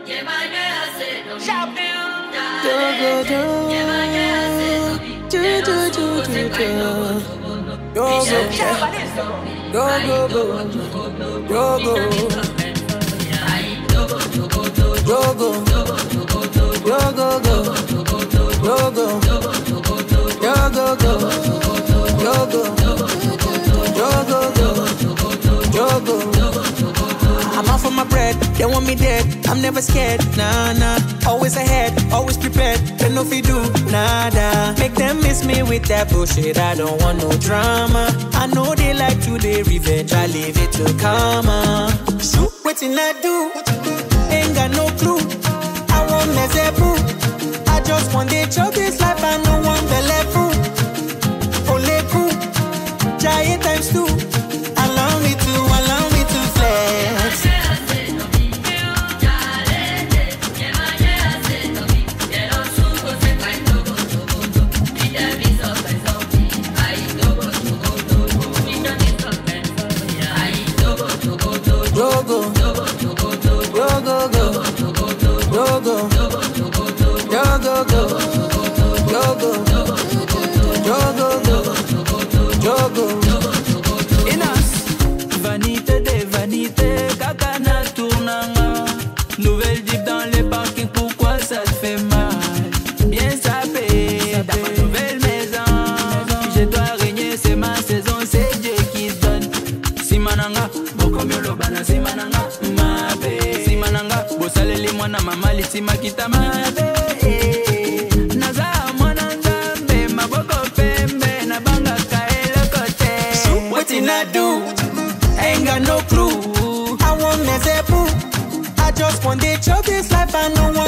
I'm out for my bread, they want me dead. I'm never scared, nah, nah. Always ahead, always prepared. They know if you do, nada. Make them miss me with that bullshit. I don't want no drama. I know they like to the revenge. I leave it to karma. So, waiting I do, ain't got no clue. I won't mess it, boo. I just want to chop this life. I no one belly fool. Ole cool, giant times two. Allow me to flex. Vanité des vanités, Kakana tournanga. Nouvelle Jeep dans les parkings, pourquoi ça te fait mal? Bien sapé, dans ma nouvelle maison. Je dois régner, c'est ma saison, c'est Dieu qui donne. Simananga, Bokomyo Lobana, Simananga, Mabe. Simananga, Bosaleli Mwana Mamali, Simakita Mabe. Naza Mwana Nzambe, Maboko Pembe, Nabanga Kaelo Kote. What did I do? Ain't got no clue. I won't mess it, boo. I just want to chop this life. I know